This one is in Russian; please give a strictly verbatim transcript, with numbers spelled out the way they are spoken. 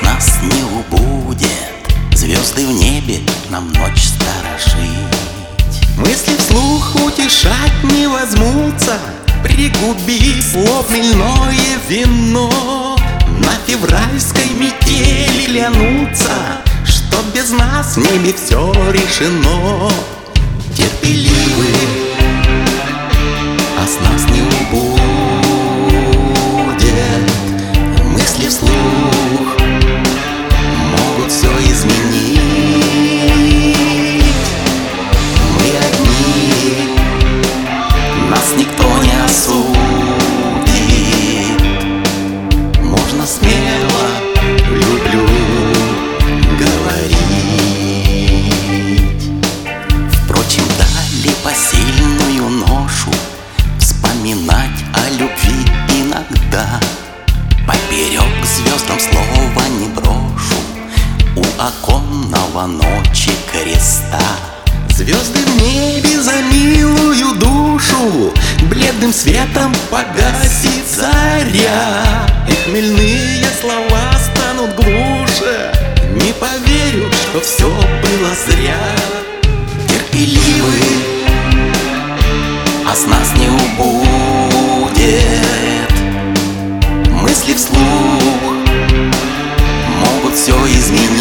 нас не убудет, звезды в небе нам ночь сторожить. Мысли вслух утешать не возьмутся, пригубив слов мильное вино. На февральской метели клянутся, что без нас в небе все решено. Терпеливы, а с нас не убудет, мысли вслух могут все изменить. Мы одни, нас никто не осудит, можно смело люблю говорить. Впрочем, дали посильную ношу вспоминать о любви иногда. Поперек звездам слова не брошу у оконного ночи креста. Звезды в небе за милую душу бледным светом погасит заря, и хмельные слова станут глуше. Не поверю, что все было зря. Терпеливы, а с нас не убудет, мысли вслух могут все изменить.